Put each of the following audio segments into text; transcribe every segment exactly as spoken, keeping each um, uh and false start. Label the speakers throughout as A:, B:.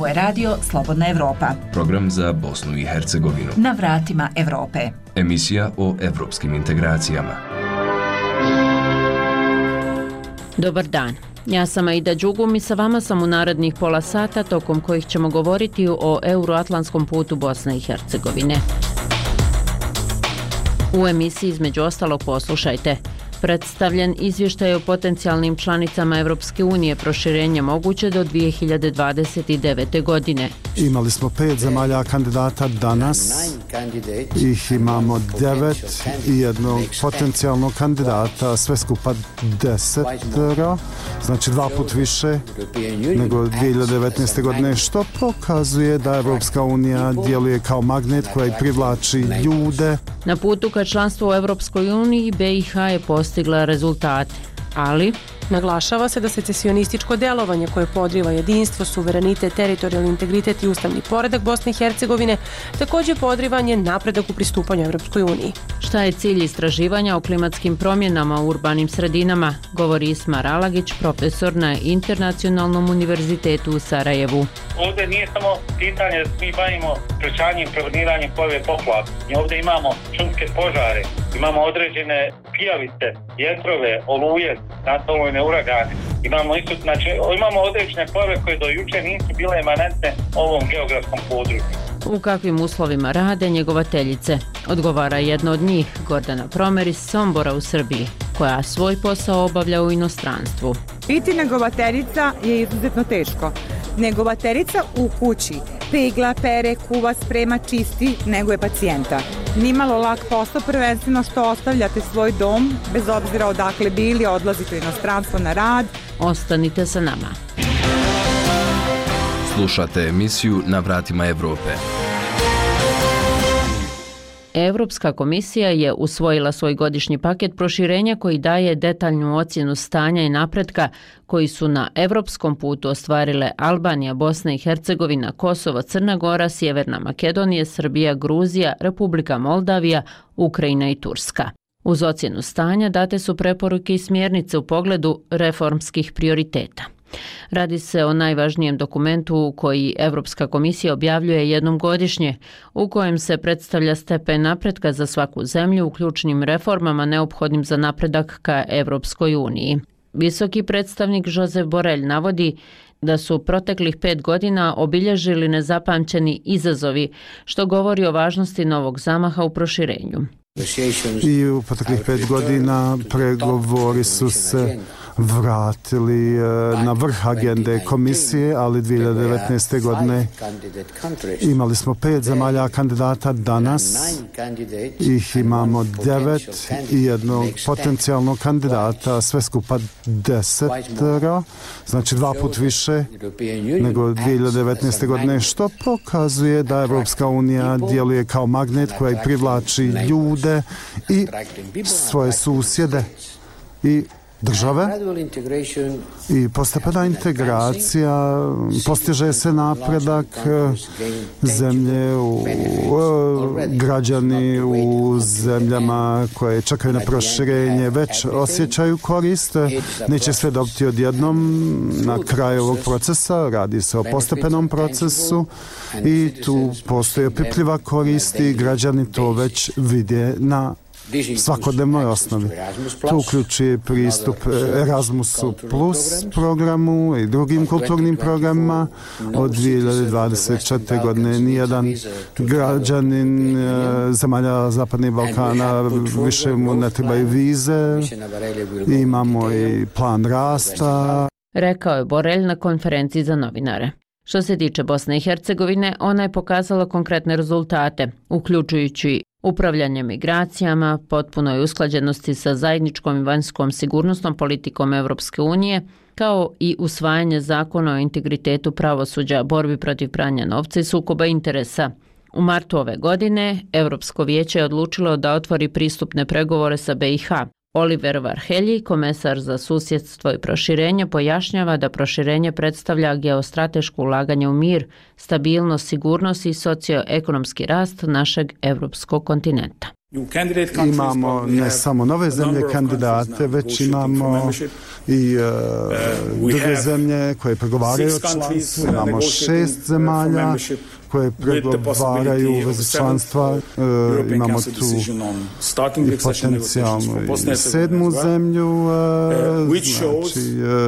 A: je radio Slobodna Evropa.
B: Program za Bosnu i Hercegovinu.
A: Na vratima Evrope.
B: Emisija o evropskim integracijama.
C: Dobar dan. Ja sam Aida Đugum i sa vama sam u narednih pola sata tokom kojih ćemo govoriti o euroatlantskom putu Bosne i Hercegovine. U emisiji između ostalog poslušajte. Predstavljen izvještaj o potencijalnim članicama Evropske unije, proširenje moguće do dvije hiljade dvadeset devete. godine.
D: Imali smo pet zemalja kandidata danas, ih imamo devet i jednog potencijalnog kandidata, sve skupa desetero, znači dva put više nego dvije hiljade devetnaeste. godine, što pokazuje da Evropska unija djeluje kao magnet koji privlači ljude.
C: Na putu ka članstvu u Evropskoj uniji B i H je postigla rezultate, ali
E: naglašava se da secesionističko delovanje koje podriva jedinstvo, suverenitet, teritorijalni integritet i ustavni poredak Bosne i Hercegovine također podrivanje napredak u pristupanju Evropskoj uniji.
C: Šta je cilj istraživanja o klimatskim promjenama u urbanim sredinama, govori Ismar Alagić, profesor na Internacionalnom univerzitetu u Sarajevu.
F: Ovdje nije samo pitanje da mi bavimo sprečavanjem i preveniranjem pojave poplava. Mi ovdje imamo šumske požare, imamo određene pijavice, vjetrove, oluje, nastavljene uragane. Imamo isto, znači, imamo određene pojave koje do jučer nisu bile emanentne ovom geografskom području.
C: U kakvim uslovima rade njegovateljice? Odgovara jedna od njih, Gordana Promer iz Sombora u Srbiji, koja svoj posao obavlja u inostranstvu.
G: Biti njegovateljica je izuzetno teško. Njegovateljica u kući pegla, pere, kuva, sprema, čisti, neguje pacijenta. Nimalo lak posao, prvenstveno što ostavljate svoj dom, bez obzira odakle bili, odlazite u inostranstvo na rad.
C: Ostanite sa nama.
B: Slušate emisiju Na vratima Evrope.
C: Europska komisija je usvojila svoj godišnji paket proširenja koji daje detaljnu ocjenu stanja i napretka koji su na evropskom putu ostvarile Albanija, Bosna i Hercegovina, Kosovo, Crna Gora, Sjeverna Makedonija, Srbija, Gruzija, Republika Moldavija, Ukrajina i Turska. Uz ocjenu stanja date su preporuke i smjernice u pogledu reformskih prioriteta. Radi se o najvažnijem dokumentu koji Evropska komisija objavljuje jednom godišnje, u kojem se predstavlja stepen napretka za svaku zemlju u ključnim reformama neophodnim za napredak ka Evropskoj uniji. Visoki predstavnik Josep Borrell navodi da su proteklih pet godina obilježili nezapamćeni izazovi, što govori o važnosti novog zamaha u proširenju.
D: I u proteklih pet godina pregovori su se vratili na vrh agende komisije, ali dvije hiljade devetnaeste. godine imali smo pet zemalja kandidata danas, ih imamo devet i jednog potencijalnog kandidata, sve skupa desetero, znači dva put više nego dvije hiljade devetnaeste. godine, što pokazuje da Evropska unija djeluje kao magnet koji privlači ljude i svoje susjede i države i postepena integracija, postiže se napredak zemlje, u, građani u zemljama koje čekaju na proširenje već osjećaju korist, neće sve dobiti odjednom na kraju ovog procesa, radi se o postepenom procesu i tu postoji opipljiva korist i građani to već vide na svakodnevnoj osnovi. To uključuje pristup Erasmusu plus programu i drugim kulturnim programima. Od dvije hiljade dvadeset četvrte. godine nijedan građanin zemalja Zapadnog Balkana više mu ne trebaju vize. Imamo i plan rasta.
C: Rekao je Borrell na konferenciji za novinare. Što se tiče Bosne i Hercegovine, ona je pokazala konkretne rezultate, uključujući upravljanje migracijama, potpunoj usklađenosti sa zajedničkom i vanjskom sigurnosnom politikom Evropske unije, kao i usvajanje zakona o integritetu pravosuđa, borbi protiv pranja novca i sukoba interesa. U martu ove godine Europsko vijeće je odlučilo da otvori pristupne pregovore sa B i H. Oliver Varhelyi, komesar za susjedstvo i proširenje, pojašnjava da proširenje predstavlja geostrateško ulaganje u mir, stabilnost, sigurnost i socioekonomski rast našeg evropskog kontinenta.
D: Imamo ne samo nove zemlje kandidate, već imamo i uh, druge zemlje koje pregovaraju o članstvu. Imamo šest zemalja koje pregovaraju u vezi članstva. Uh, imamo tu i potencijalnu i sedmu zemlju. Uh, znači,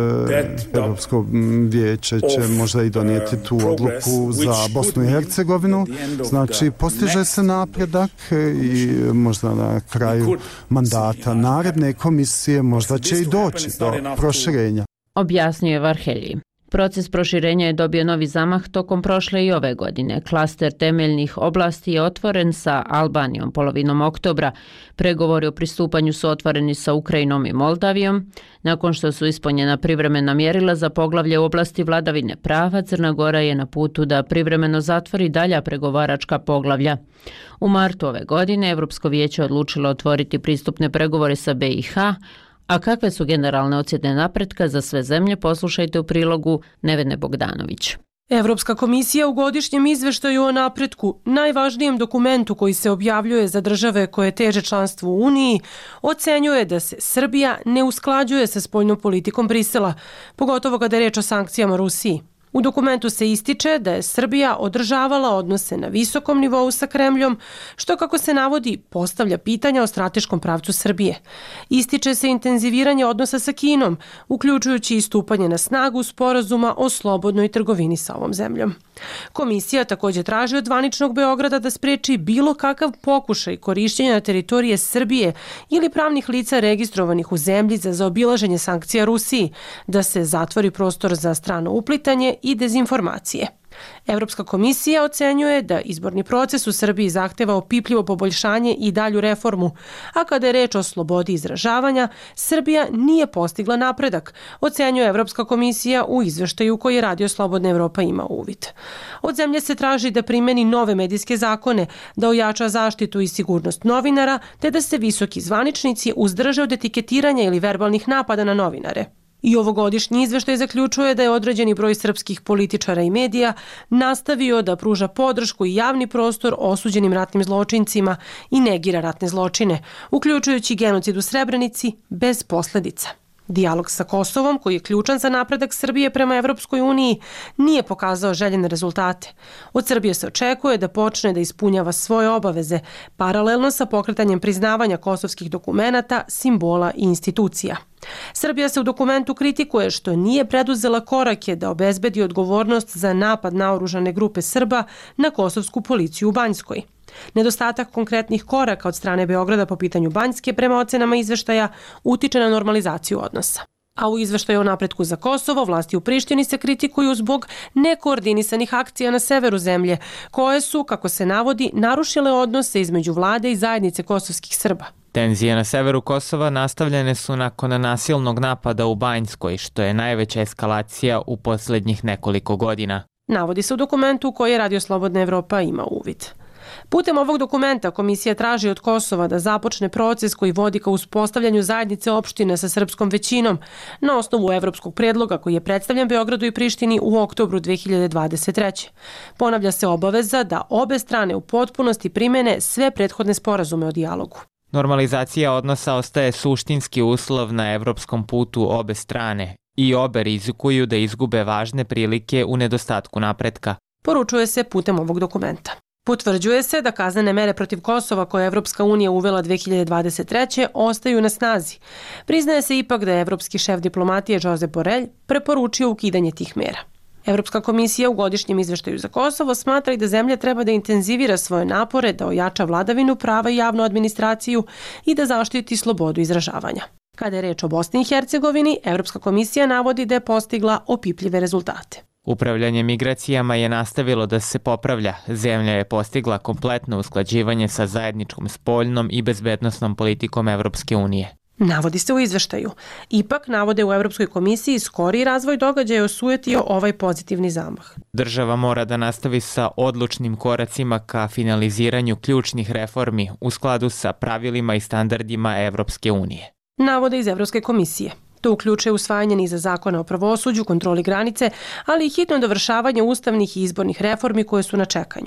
D: uh, Europsko vijeće će možda i donijeti tu odluku za Bosnu i Hercegovinu. Znači, postiže se napredak i možda na kraju mandata naredne komisije možda će i doći do proširenja.
C: Objasnio je Varhelji. Proces proširenja je dobio novi zamah tokom prošle i ove godine. Klaster temeljnih oblasti je otvoren sa Albanijom polovinom oktobra. Pregovori o pristupanju su otvoreni sa Ukrajinom i Moldavijom. Nakon što su ispunjena privremena mjerila za poglavlje u oblasti vladavine prava, Crna Gora je na putu da privremeno zatvori dalja pregovaračka poglavlja. U martu ove godine Europsko vijeće odlučilo otvoriti pristupne pregovore sa B i H, a kakve su generalne ocjene napretka za sve zemlje, poslušajte u prilogu Nevene Bogdanović.
E: Evropska komisija u godišnjem izveštaju o napretku, najvažnijem dokumentu koji se objavljuje za države koje teže članstvu u Uniji, ocenjuje da se Srbija ne usklađuje sa spoljnom politikom Brisela, pogotovo kada je reč o sankcijama Rusiji. U dokumentu se ističe da je Srbija održavala odnose na visokom nivou sa Kremljom, što, kako se navodi, postavlja pitanja o strateškom pravcu Srbije. Ističe se intenziviranje odnosa sa Kinom, uključujući i stupanje na snagu sporazuma o slobodnoj trgovini sa ovom zemljom. Komisija također traži od zvaničnog Beograda da spreči bilo kakav pokušaj korišćenja na teritorije Srbije ili pravnih lica registrovanih u zemlji za zaobilaženje sankcija Rusiji, da se zatvori prostor za strano uplitanje i dezinformacije. Evropska komisija ocenjuje da izborni proces u Srbiji zahteva opipljivo poboljšanje i dalju reformu, a kada je reč o slobodi izražavanja, Srbija nije postigla napredak, ocenjuje Evropska komisija u izveštaju koji je Radio Slobodna Evropa ima uvid. Od zemlje se traži da primeni nove medijske zakone, da ojača zaštitu i sigurnost novinara, te da se visoki zvaničnici uzdrže od etiketiranja ili verbalnih napada na novinare. I ovogodišnji izveštaj zaključuje da je određeni broj srpskih političara i medija nastavio da pruža podršku i javni prostor osuđenim ratnim zločincima i negira ratne zločine, uključujući genocid u Srebrenici bez posljedica. Dijalog sa Kosovom, koji je ključan za napredak Srbije prema Evropskoj uniji, nije pokazao željene rezultate. Od Srbije se očekuje da počne da ispunjava svoje obaveze, paralelno sa pokretanjem priznavanja kosovskih dokumenata, simbola i institucija. Srbija se u dokumentu kritikuje što nije preduzela korake da obezbedi odgovornost za napad naoružane grupe Srba na kosovsku policiju u Banjskoj. Nedostatak konkretnih koraka od strane Beograda po pitanju Banjske prema ocenama izveštaja utiče na normalizaciju odnosa. A u izveštaju o napretku za Kosovo vlasti u Prištini se kritikuju zbog nekoordinisanih akcija na severu zemlje, koje su, kako se navodi, narušile odnose između vlade i zajednice kosovskih Srba.
H: Tenzije na severu Kosova nastavljene su nakon nasilnog napada u Banjskoj, što je najveća eskalacija u posljednjih nekoliko godina.
E: Navodi se u dokumentu koji je Radio Slobodna Evropa ima uvid. Putem ovog dokumenta komisija traži od Kosova da započne proces koji vodi ka uspostavljanju zajednice opština sa srpskom većinom na osnovu evropskog predloga koji je predstavljen Beogradu i Prištini u oktobru dve hiljade dvadeset treće. Ponavlja se obaveza da obe strane u potpunosti primene sve prethodne sporazume o dijalogu.
H: Normalizacija odnosa ostaje suštinski uslov na evropskom putu obe strane i obe rizikuju da izgube važne prilike u nedostatku napretka.
E: Poručuje se putem ovog dokumenta. Potvrđuje se da kaznene mere protiv Kosova koje je Evropska unija uvela dve hiljade dvadeset treće ostaju na snazi. Priznaje se ipak da je evropski šef diplomatije Josep Borrell preporučio ukidanje tih mera. Evropska komisija u godišnjem izveštaju za Kosovo smatra i da zemlja treba da intenzivira svoje napore, da ojača vladavinu prava i javnu administraciju i da zaštiti slobodu izražavanja. Kada je reč o Bosni i Hercegovini, Evropska komisija navodi da je postigla opipljive rezultate.
H: Upravljanje migracijama je nastavilo da se popravlja. Zemlja je postigla kompletno usklađivanje sa zajedničkom spoljnom i bezbednosnom politikom Evropske unije.
E: Navodi se u izveštaju. Ipak, navode u Evropskoj komisiji, skori razvoj događaja osujetio ovaj pozitivni zamah.
H: Država mora da nastavi sa odlučnim koracima ka finaliziranju ključnih reformi u skladu sa pravilima i standardima Evropske unije.
E: Navode iz Evropske komisije. To uključuje usvajanje niza zakona o pravosuđu, kontroli granice, ali i hitno dovršavanje ustavnih i izbornih reformi koje su na čekanju.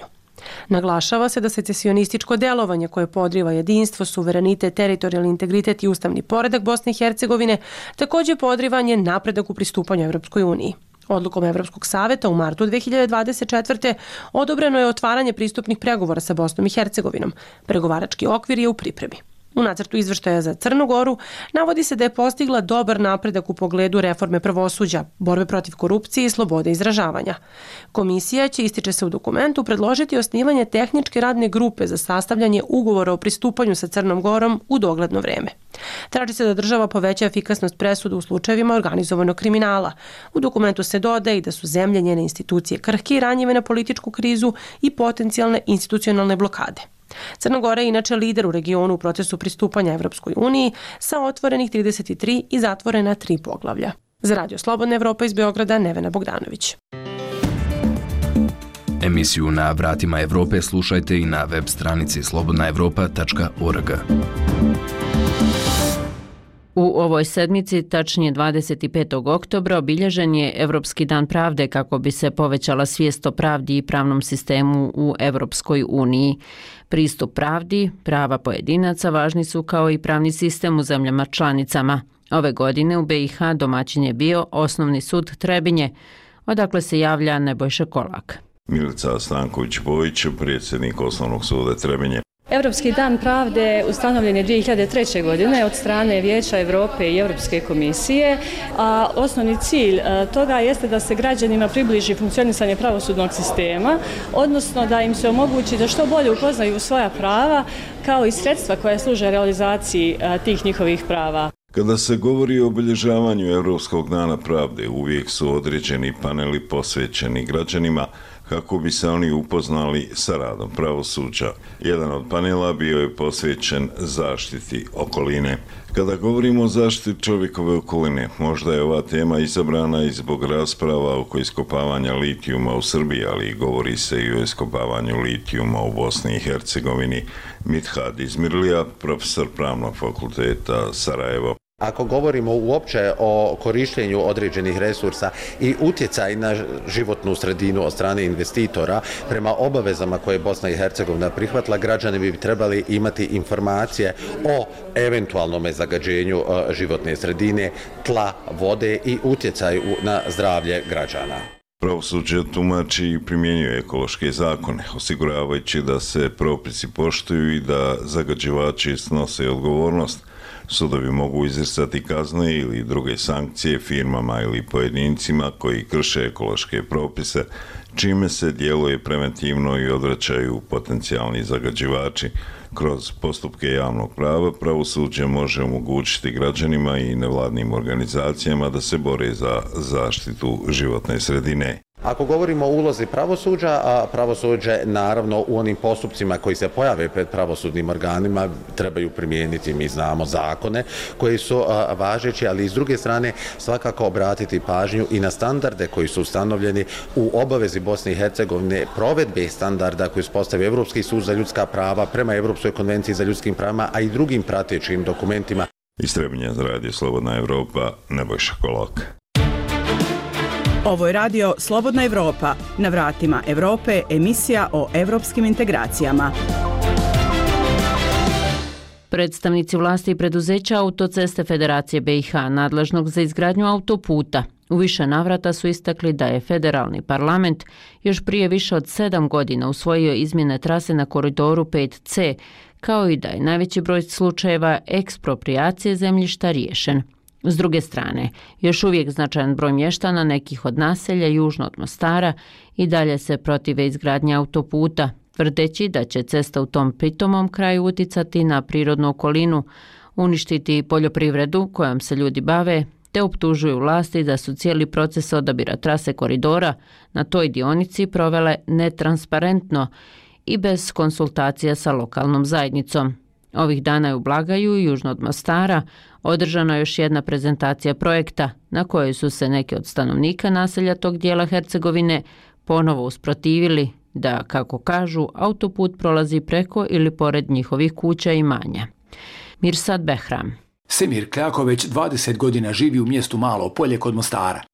E: Naglašava se da secesionističko delovanje koje podriva jedinstvo, suverenitet, teritorijalni integritet i ustavni poredak Bosne i Hercegovine također podrivanje napredak u pristupanju Evropskoj uniji. Odlukom Evropskog saveta u martu dve hiljade dvadeset četvrte odobreno je otvaranje pristupnih pregovora sa Bosnom i Hercegovinom. Pregovarački okvir je u pripremi. U nacrtu izveštaja za Crnu Goru navodi se da je postigla dobar napredak u pogledu reforme pravosuđa, borbe protiv korupcije i slobode izražavanja. Komisija će, ističe se u dokumentu, predložiti osnivanje tehničke radne grupe za sastavljanje ugovora o pristupanju sa Crnom Gorom u dogledno vreme. Traži se da država poveća efikasnost presuda u slučajevima organizovanog kriminala. U dokumentu se dodaje i da su zemlje, njene institucije krhke i ranjive na političku krizu i potencijalne institucionalne blokade. Crna Gora je inače lider u regionu u procesu pristupanja Evropskoj uniji sa otvorenih trideset tri i zatvorena tri poglavlja. Za Radio Slobodna Evropa iz Beograda, Nevena Bogdanović.
B: Emisiju Na vratima Evrope slušajte i na web stranici slobodna evropa tačka org.
C: U ovoj sedmici, tačnije dvadeset petog oktobra, obilježen je Evropski dan pravde kako bi se povećala svijest o pravdi i pravnom sistemu u Evropskoj uniji. Pristup pravdi, prava pojedinaca važni su kao i pravni sistem u zemljama članicama. Ove godine u be i ha domaćin je bio Osnovni sud Trebinje, odakle se javlja Nebojša Kolak.
I: Milica Stanković-Bojić, predsjednik Osnovnog suda Trebinje.
J: Evropski dan pravde ustanovljen je dvije hiljade treće. godine od strane Vijeća Europe i Europske komisije, a osnovni cilj toga jeste da se građanima približi funkcionisanje pravosudnog sistema, odnosno da im se omogući da što bolje upoznaju svoja prava kao i sredstva koja služe realizaciji tih njihovih prava.
I: Kada se govori o obilježavanju Evropskog dana pravde, uvijek su određeni paneli posvećeni građanima kako bi se oni upoznali sa radom pravosuđa. Jedan od panela bio je posvećen zaštiti okoline. Kada govorimo o zaštiti čovjekove okoline, možda je ova tema izabrana i zbog rasprava oko iskopavanja litijuma u Srbiji, ali govori se i o iskopavanju litijuma u Bosni i Hercegovini. Mithad Izmirlija, profesor Pravnog fakulteta Sarajevo.
K: Ako govorimo uopće o korištenju određenih resursa i utjecaj na životnu sredinu od strane investitora prema obavezama koje je Bosna i Hercegovina prihvatila, građani bi trebali imati informacije o eventualnom zagađenju životne sredine, tla, vode i utjecaju na zdravlje građana.
I: Pravosuđe tumači i primjenjuje ekološke zakone, osiguravajući da se propisi poštuju i da zagađivači snose odgovornost. Sudovi mogu izricati kazne ili druge sankcije firmama ili pojedincima koji krše ekološke propise, čime se djeluje preventivno i odvraćaju potencijalni zagađivači. Kroz postupke javnog prava pravosuđe može omogućiti građanima i nevladnim organizacijama da se bore za zaštitu životne sredine.
K: Ako govorimo o ulozi pravosuđa, a pravosuđe naravno u onim postupcima koji se pojave pred pravosudnim organima trebaju primijeniti, mi znamo, zakone koji su važeći, ali s druge strane svakako obratiti pažnju i na standarde koji su ustanovljeni u obavezi Bosne i Hercegovine provedbe standarda koji uspostavio Evropski sud za ljudska prava prema Evropskoj konvenciji za ljudskim pravima, a i drugim pratećim dokumentima.
I: Iz Trebinja za Radio Slobodna Evropa, Nebojša Kolak.
L: Ovo je radio Slobodna Evropa. Na vratima Evrope, emisija o evropskim integracijama.
C: Predstavnici vlasti i preduzeća Autoceste Federacije be i ha, nadležnog za izgradnju autoputa, u više navrata su istakli da je federalni parlament još prije više od sedam godina usvojio izmjene trase na koridoru pet ce, kao i da je najveći broj slučajeva eksproprijacije zemljišta riješen. S druge strane, još uvijek značajan broj mještana nekih od naselja južno od Mostara i dalje se protive izgradnje autoputa, tvrdeći da će cesta u tom pitomom kraju uticati na prirodnu okolinu, uništiti poljoprivredu kojom se ljudi bave, te optužuju vlasti da su cijeli proces odabira trase koridora na toj dionici provele netransparentno i bez konsultacija sa lokalnom zajednicom. Ovih dana je u Blagaju, južno od Mostara, održana još jedna prezentacija projekta na kojoj su se neki od stanovnika naselja tog dijela Hercegovine ponovo usprotivili da, kako kažu, autoput prolazi preko ili pored njihovih kuća i imanja. Mirsad Behram.
M: Semir Kljakoveć dvadeset godina živi u mjestu Malo Polje kod Mostara.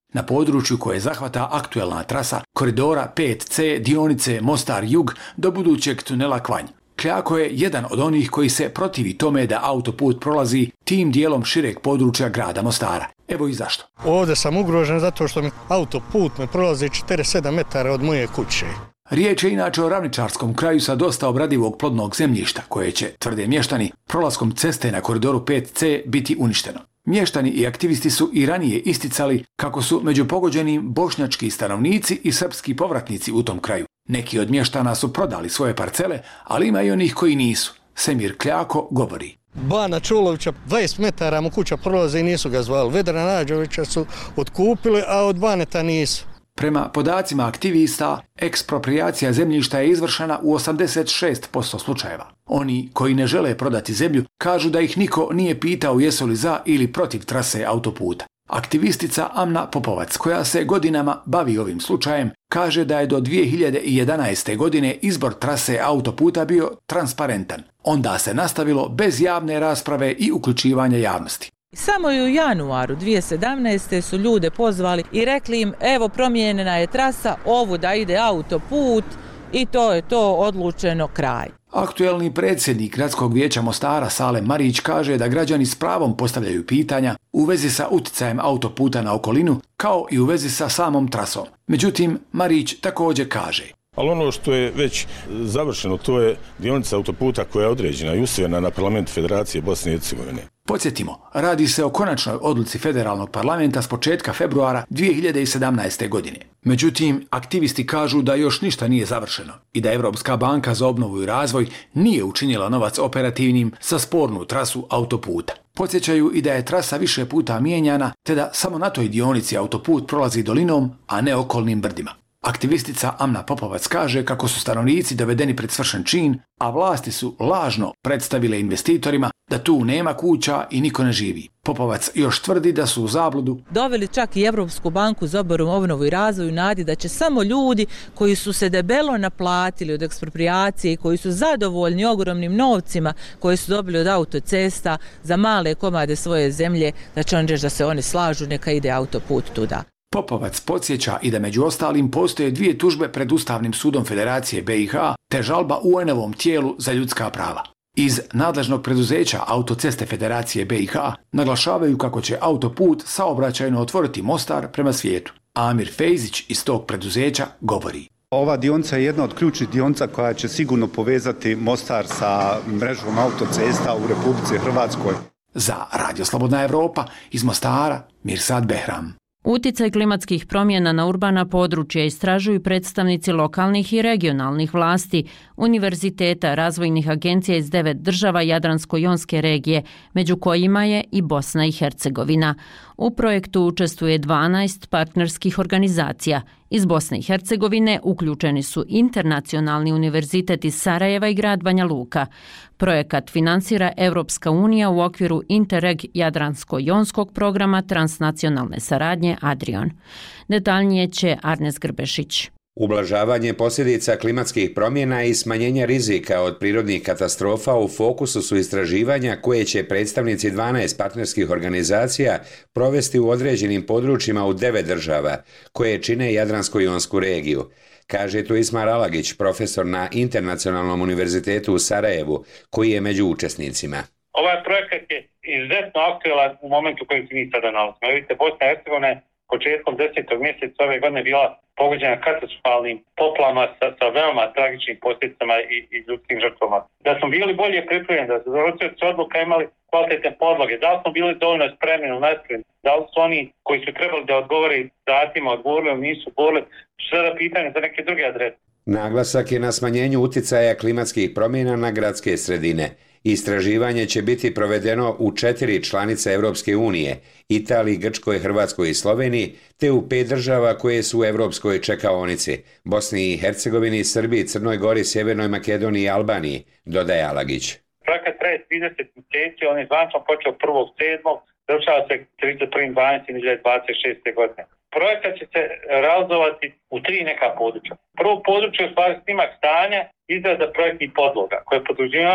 M: na području koje zahvata aktuelna trasa koridora pet ce dionice Mostar-Jug do budućeg tunela Kvanj. Kljako je jedan od onih koji se protivi tome da autoput prolazi tim dijelom šireg područja grada Mostara. Evo i zašto.
N: Ovdje sam ugrožen zato što mi autoput me prolazi četrdeset sedam metara od moje kuće.
M: Riječ je inače o ravničarskom kraju sa dosta obradivog plodnog zemljišta koje će, tvrde mještani, prolaskom ceste na koridoru pet ce biti uništeno. Mještani i aktivisti su i ranije isticali kako su među pogođenim bošnjački stanovnici i srpski povratnici u tom kraju. Neki od mještana su prodali svoje parcele, ali ima i onih koji nisu. Semir Kljako govori.
N: Bana Čulovića dvadeset metara mu kuća prolaze i nisu ga zvali. Vedra Nađovića su otkupili, a od Baneta nisu.
M: Prema podacima aktivista, eksproprijacija zemljišta je izvršena u osamdeset šest posto slučajeva. Oni koji ne žele prodati zemlju kažu da ih niko nije pitao jesu li za ili protiv trase autoputa. Aktivistica Amna Popovac, koja se godinama bavi ovim slučajem, kaže da je do dvije hiljade jedanaeste. godine izbor trase autoputa bio transparentan. Onda se nastavilo bez javne rasprave i uključivanja javnosti.
O: Samo i u januaru dvije hiljade sedamnaeste. su ljude pozvali i rekli im evo promijenjena je trasa, ovu da ide autoput i to je to odlučeno kraj.
M: Aktuelni predsjednik Gradskog vijeća Mostara Salem Marić kaže da građani s pravom postavljaju pitanja u vezi sa utjecajem autoputa na okolinu kao i u vezi sa samom trasom. Međutim, Marić također kaže.
P: Ali ono što je već završeno, to je dionica autoputa koja je određena i usvojena na Parlamentu Federacije Bosne i Hercegovine.
M: Podsjetimo, radi se o konačnoj odluci Federalnog parlamenta s početka februara dvije hiljade sedamnaeste. godine. Međutim, aktivisti kažu da još ništa nije završeno i da Europska banka za obnovu i razvoj nije učinila novac operativnim za spornu trasu autoputa. Podsjećaju i da je trasa više puta mijenjana, te da samo na toj dionici autoput prolazi dolinom, a ne okolnim brdima. Aktivistica Amna Popovac kaže kako su stanovnici dovedeni pred svršen čin, a vlasti su lažno predstavile investitorima da tu nema kuća i niko ne živi. Popovac još tvrdi da su u zabludu
O: doveli čak i Europsku banku za obnovu i razvoj u nadi da će samo ljudi koji su se debelo naplatili od eksproprijacije i koji su zadovoljni ogromnim novcima koje su dobili od autocesta za male komade svoje zemlje, da će on reći da se oni slažu, neka ide autoput tuda.
M: Popovac podsjeća i da među ostalim postoje dvije tužbe pred Ustavnim sudom Federacije be i ha te žalba u U en-ovom tijelu za ljudska prava. Iz nadležnog preduzeća Autoceste Federacije be i ha naglašavaju kako će autoput saobraćajno otvoriti Mostar prema svijetu. Amir Fejzić iz tog preduzeća govori.
Q: Ova dionica je jedna od ključnih dionica koja će sigurno povezati Mostar sa mrežom autocesta u Republici Hrvatskoj.
M: Za Radio Slobodna Evropa iz Mostara, Mirsad Behram.
C: Uticaj klimatskih promjena na urbana područja istražuju predstavnici lokalnih i regionalnih vlasti, univerziteta, razvojnih agencija iz devet država Jadransko-jonske regije, među kojima je i Bosna i Hercegovina. U projektu učestvuje dvanaest partnerskih organizacija. Iz Bosne i Hercegovine uključeni su Internacionalni univerzitet iz Sarajeva i grad Banja Luka. Projekat finansira Evropska unija u okviru Interreg Jadransko-jonskog programa transnacionalne saradnje Adrion. Detaljnije će Arnes Grbešić.
R: Ublažavanje posljedica klimatskih promjena i smanjenje rizika od prirodnih katastrofa u fokusu su istraživanja koje će predstavnici dvanaest partnerskih organizacija provesti u određenim područjima u devet država koje čine Jadransko-jonsku regiju. Kaže tu Ismar Alagić, profesor na Internacionalnom univerzitetu u Sarajevu, koji je među učesnicima.
F: Ovaj projekat je izuzetno aktualan u momentu koji se mi sada nalazimo. Vidite, Bosna i Hercegovina početkom desetog mjeseca ove godine bila pogođena katastrofalnim poplavama sa, sa veoma tragičnim posljedicama i, i ljudskim žrtvama. Da smo bili bolje pripremljeni, da su donosioci odluka imali kvalitetne podloge, da li smo bili dovoljno spremni u naspred, da li su oni koji su trebali da odgovore datima odgovorili ili nisu odgovorili, su sada pitanje za neke druge adrese.
R: Naglasak je na smanjenju uticaja klimatskih promjena na gradske sredine. Istraživanje će biti provedeno u četiri članice Europske unije, Italiji, Grčkoj, Hrvatskoj i Sloveniji, te u pet država koje su u europskoj čekaonici, Bosni i Hercegovini, Srbiji, Crnoj Gori, Sjevernoj Makedoniji i Albaniji, dodaje Alagić.
F: Projekat traje trideset mjeseci, on je zvančno počeo prvog sedmog završava se trideset prvog dvanaestog dvije hiljade dvadeset šeste. godine. Projekat će se realizovati u tri neka područja. Prvo područje je u stvari snimak stanja, izrada projektnih podloga koje podrazumijevaju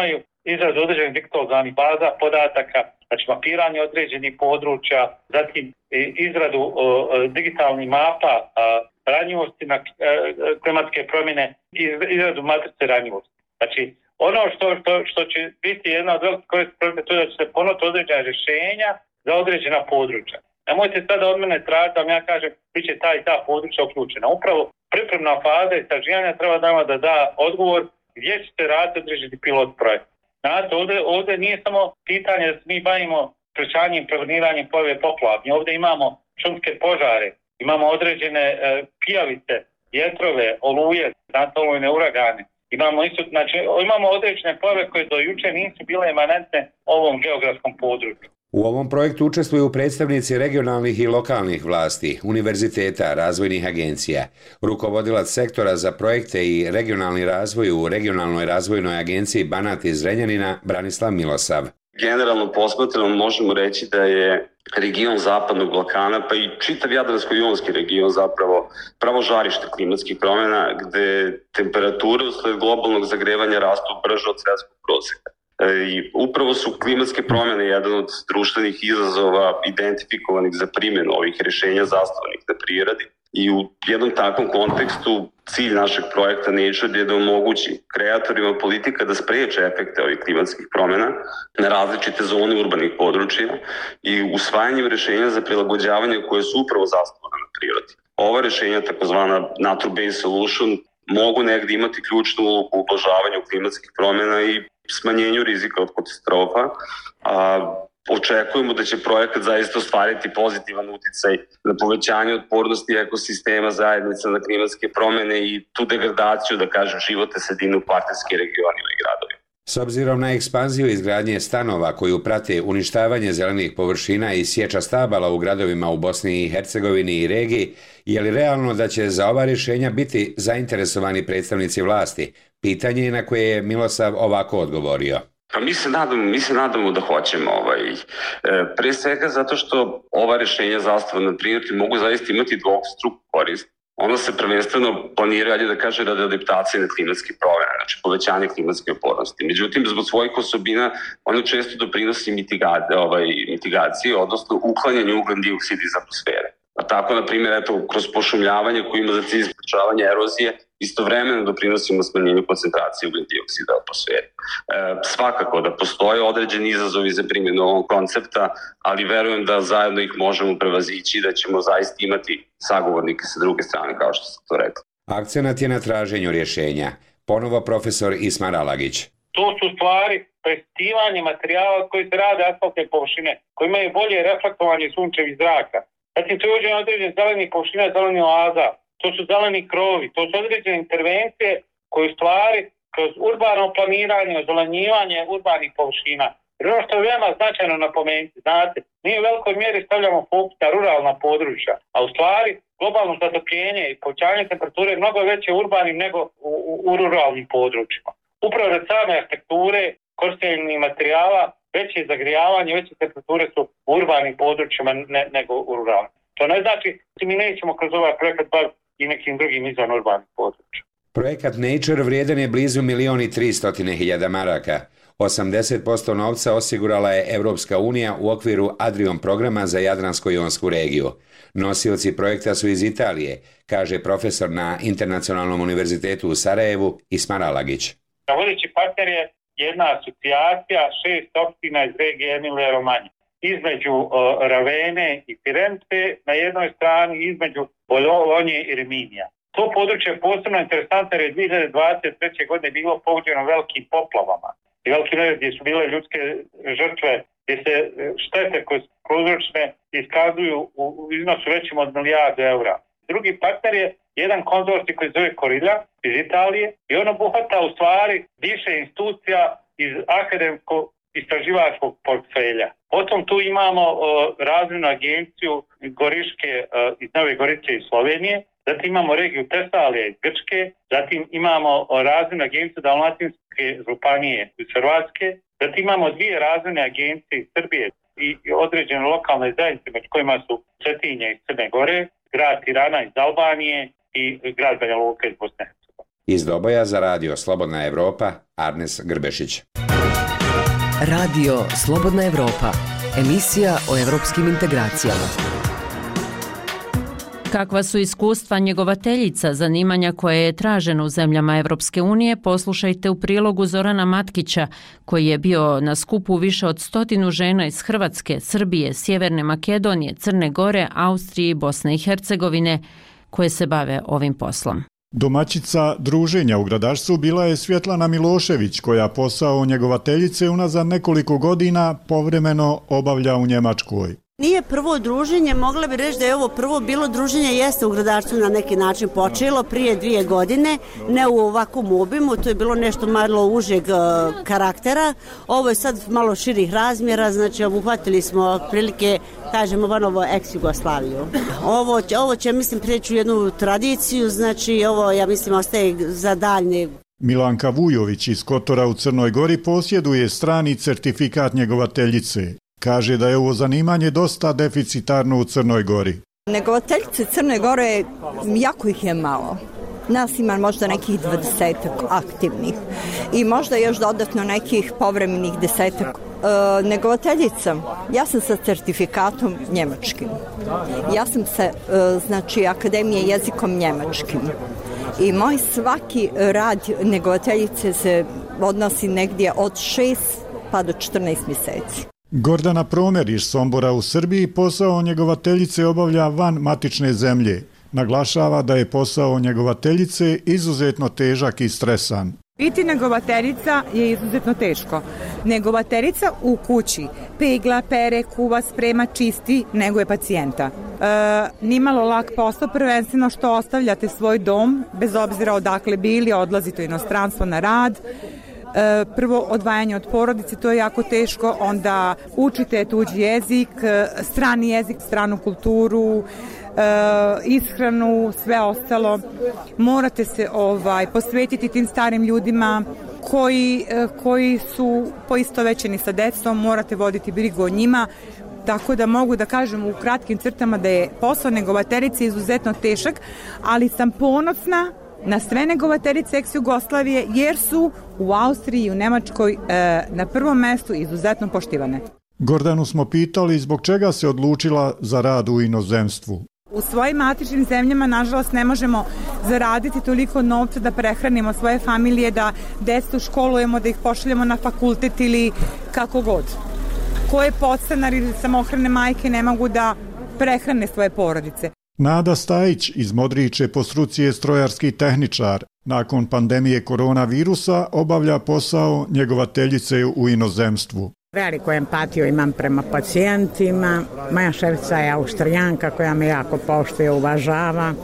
F: izradu određenih digitalnih baza podataka, znači mapiranje određenih područja, zatim izradu o, digitalnih mapa a, ranjivosti na a, klimatske promjene i izradu matrice ranjivosti. Znači, ono što, što, što će biti jedna od velikih korisnih projekta, to je da će se ponuti određena rješenja za određena područja. Nemojte sada od mene tražiti da ja kažem bit će ta i ta područja uključena. Upravo pripremna faza istraživanja treba nama da da odgovor gdje će se raditi određeni pilot projekt. Znate, ovdje, ovdje nije samo pitanje da se mi bavimo sprečavanjem i preveniranjem pojave poplava. Mi ovdje imamo šumske požare, imamo određene e, pijavice, vjetrove, oluje, znate, olujne uragane. Imamo isto, znači, imamo određene pojave koje do juče nisu bile emanentne ovom geografskom području.
R: U ovom projektu učestvuju predstavnici regionalnih i lokalnih vlasti, univerziteta, razvojnih agencija. Rukovodilac sektora za projekte i regionalni razvoj u Regionalnoj razvojnoj agenciji Banat iz Zrenjanina, Branislav Milosav.
S: Generalno posmatrano možemo reći da je region Zapadnog Balkana, pa i čitav Jadransko-jonski region zapravo pravo žarište klimatskih promjena, gde temperature usled globalnog zagrevanja rastu brže od svjetskog prosjeka. I upravo su klimatske promjene jedan od društvenih izazova identifikovanih za primjenu ovih rješenja zasnovanih na prirodi. I u jednom takvom kontekstu cilj našeg projekta Nature je da omogući kreatorima politika da spriječe efekte ovih klimatskih promjena na različite zone urbanih područja i usvajanjem rješenja za prilagođavanje koje su upravo zasnovane na prirodi. Ova rješenja, takozvana nature-based solution, mogu negdje imati ključnu ulogu u ublažavanju klimatskih promjena i smanjenju rizika od katastrofa. A očekujemo da će projekat zaista ostvariti pozitivan uticaj na povećanje otpornosti ekosistema zajednica na klimatske promjene i tu degradaciju, da kažem, životne sredine u partnerskim regionima i gradovima.
R: S obzirom na ekspanziju izgradnje stanova koju prate uništavanje zelenih površina i sječa stabala u gradovima u Bosni i Hercegovini i regiji, je li realno da će za ova rješenja biti zainteresovani predstavnici vlasti? Pitanje je na koje je Milosav ovako odgovorio.
S: Pa mi se nadamo, mi se nadamo da hoćemo. Ovaj. E, pre svega zato što ova rješenja zasnovana na prirodi mogu zaista imati dvostruku korist. Ono se prvenstveno planira, da kaže, radi adaptacije na klimatske promjene, znači povećanje klimatske otpornosti. Međutim, zbog svojih osobina, ono često doprinosi mitigacije, ovaj, mitigacije, odnosno uklanjanju ugljen dioksida iz atmosfere. A tako, na primjer, eto, kroz pošumljavanje koje ima za cilj sprečavanje erozije, istovremeno doprinosimo smanjenju koncentracije ugljen dioksida u atmosferi. E, svakako da postoje određeni izazovi za primjenu ovog koncepta, ali verujem da zajedno ih možemo prevazići i da ćemo zaista imati sagovornike sa druge strane, kao što ste to rekli.
R: Akcenat je na traženju rješenja. Ponovo profesor Ismar Alagić.
F: To su stvari prestivanje materijala koji se rade asfaltne površine, koji imaju bolje reflektovanje sunčevih zraka. Zatim to je uđenje određen zeleni površina, zeleni oaza, to su zeleni krovi, to su određene intervencije koje stvari kroz urbano planiranje, ozelenjivanje urbanih površina. Jer ono što je veoma značajno napomenuti, znate, mi u velikoj mjeri stavljamo fokus na ruralna područja, a u stvari globalno zatopljenje i povećanje temperature je mnogo veće u urbanim nego u, u, u ruralnim područjima. Upravo od same arhitekture, korištenja materijala, veće zagrijavanje, veće temperature su u urbanim područjima ne, nego u ruralnim. To ne znači da mi nećemo kroz ovaj projekat baviti i nekim drugim izvan urbanih područja.
R: Projekat Nature vrijedan je blizu milion i tristotine hiljada maraka. osamdeset posto novca osigurala je Evropska unija u okviru Adrion programa za Jadransko-jonsku regiju. Nosioci projekta su iz Italije, kaže profesor na Internacionalnom univerzitetu u Sarajevu Ismar Alagić.
F: Vodeći partner je jedna asocijacija šest opština iz regije Emilije Romanje. Između uh, Ravene i Firence na jednoj strani, između Bolonje i Riminija. To područje je posebno interesantno jer je dvije hiljade dvadeset treće godine bilo pogođeno velikim poplavama. I velike nered gdje su bile ljudske žrtve, gdje se štete koje su prouzročene iskazuju u iznosu većim od milijardu eura. Drugi partner je jedan konzorcij koji zove Korilja iz Italije i on obuhvata u stvari više institucija iz akademskog istraživačkog portfelja. Potom tu imamo o, razvojnu agenciju Goriške o, iz Nove Gorice iz Slovenije, zatim imamo regiju Tesalije iz Grčke, zatim imamo o, razvojnu agenciju Dalmatinske županije iz Hrvatske, zatim imamo dvije razvojne agencije iz Srbije i, i određene lokalne zajednice, među kojima su Cetinje iz Crne Gore, grad Tirana iz Albanije i grad Banja Luka iz Bosne i Hercegovine.
R: Iz Doboja za radio Slobodna Evropa, Arnes Grbešić.
T: Radio Slobodna Evropa, emisija o evropskim integracijama.
C: Kakva su iskustva njegovateljica, zanimanja koje je traženo u zemljama Evropske unije, poslušajte u prilogu Zorana Matkića, koji je bio na skupu više od stotinu žena iz Hrvatske, Srbije, Sjeverne Makedonije, Crne Gore, Austrije i Bosne i Hercegovine, koje se bave ovim poslom.
U: Domaćica druženja u Gradašcu bila je Svjetlana Milošević, koja posao njegovateljice unazad nekoliko godina povremeno obavlja u Njemačkoj.
V: Nije prvo druženje, mogla bi reći da je ovo prvo bilo druženje, jeste u Gradašcu na neki način počelo prije dvije godine, ne u ovakvom obimu, to je bilo nešto malo užeg uh, karaktera. Ovo je sad malo širih razmjera, znači obuhvatili smo prilike, kažemo, vanovo ex-Jugoslaviju. Ovo, ovo će, mislim, prijeći u jednu tradiciju, znači ovo, ja mislim, ostaje za daljnje.
U: Milanka Vujović iz Kotora u Crnoj Gori posjeduje strani certifikat njegovateljice. Kaže da je ovo zanimanje dosta deficitarno u Crnoj Gori.
W: Njegovateljice Crne Gore, jako ih je malo. Nas ima možda nekih dvadesetak aktivnih i možda još dodatno nekih povremenih desetak. E, njegovateljica, ja sam sa certifikatom njemačkim. Ja sam sa, e, znači, Akademije jezikom njemačkim. I moj svaki rad njegovateljice se odnosi negdje od šest pa do četrnaest mjeseci.
U: Gordana Promer iz Sombora u Srbiji posao njegovateljice obavlja van matične zemlje. Naglašava da je posao njegovateljice izuzetno težak i stresan.
G: Biti njegovateljica je izuzetno teško. Njegovateljica u kući pegla, pere, kuva, sprema, čisti, neguje pacijenta. E, nimalo lak posao, prvenstveno što ostavljate svoj dom, bez obzira odakle bili, odlazite u inostranstvo na rad. Prvo odvajanje od porodice, to je jako teško, onda učite tuđi jezik, strani jezik, stranu kulturu, ishranu, sve ostalo. Morate se ovaj posvetiti tim starim ljudima koji, koji su poistovećeni sa decom, morate voditi brigu o njima. Tako da mogu da kažem u kratkim crtama da je posao njegovateljice izuzetno težak, ali sam ponosna na sve njegovateljice ex-Jugoslavije, jer su u Austriji i u Nemačkoj e, na prvom mjestu izuzetno poštivane.
U: Gordanu smo pitali zbog čega se odlučila za rad u inozemstvu.
G: U svojim matičnim zemljama, nažalost, ne možemo zaraditi toliko novca da prehranimo svoje familije, da decu školujemo, da ih pošaljemo na fakultet ili kako god. Koje podstanari ili samohrane majke ne mogu da prehrane svoje porodice.
U: Nada Stajić iz Modriče po struci je strojarski tehničar. Nakon pandemije koronavirusa obavlja posao njegovateljice u inozemstvu.
X: Veliku empatiju imam prema pacijentima. Moja šefica je Austrijanka koja me jako poštuje, uvažava.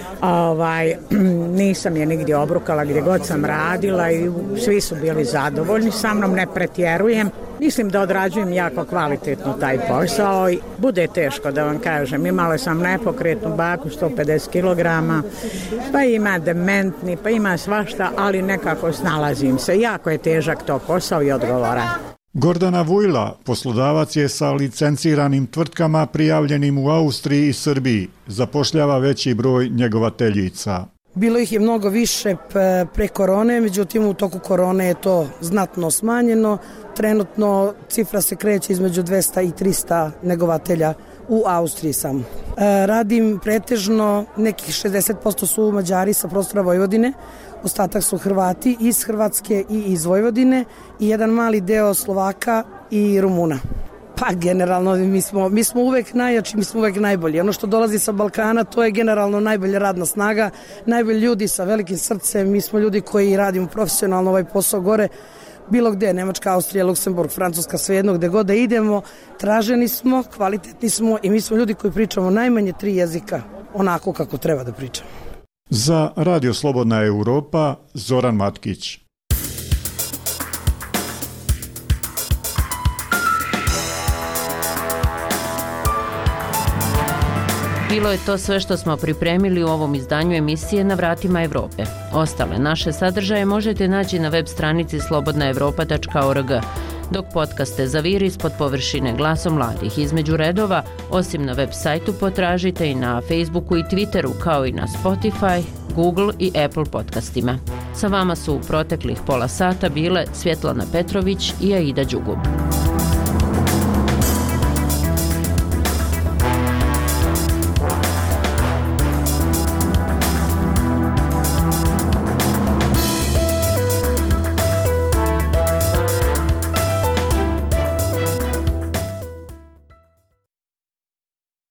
X: Ovaj, nisam je nigdje obrukala gdje god sam radila i svi su bili zadovoljni sa mnom, ne pretjerujem. Mislim da odrađujem jako kvalitetno taj posao i bude teško da vam kažem. Imala sam nepokretnu baku sto pedeset kilograma, pa ima dementni, pa ima svašta, ali nekako snalazim se. Jako je težak to posao i odgovoran.
U: Gordana Vujla, poslodavac je sa licenciranim tvrtkama prijavljenim u Austriji i Srbiji, zapošljava veći broj njegovateljica.
Y: Bilo ih je mnogo više pre korone, međutim u toku korone je to znatno smanjeno. Trenutno cifra se kreće između dvesta i trista njegovatelja u Austriji samo. Radim pretežno, nekih šezdeset posto su Mađari sa prostora Vojvodine, ostatak su Hrvati iz Hrvatske i iz Vojvodine i jedan mali deo Slovaka i Rumuna. Pa generalno mi smo, mi smo uvek najjači, mi smo uvek najbolji. Ono što dolazi sa Balkana, to je generalno najbolja radna snaga, najbolji ljudi sa velikim srcem, mi smo ljudi koji radimo profesionalno ovaj posao gore, bilo gde, Nemačka, Austrija, Luksemburg, Francuska, svejedno gde god da idemo, traženi smo, kvalitetni smo i mi smo ljudi koji pričamo najmanje tri jezika onako kako treba da pričamo.
U: Za Radio Slobodna Evropa, Zoran Matkić.
C: Bilo je to sve što smo pripremili u ovom izdanju emisije Na vratima Evrope. Ostale naše sadržaje možete naći na web stranici slobodna evropa tačka org. dok podcaste zaviri ispod površine Glasom mladih između redova, osim na web sajtu potražite i na Facebooku i Twitteru, kao i na Spotify, Google i Apple podcastima. Sa vama su u proteklih pola sata bile Svjetlana Petrović i Aida Đugub.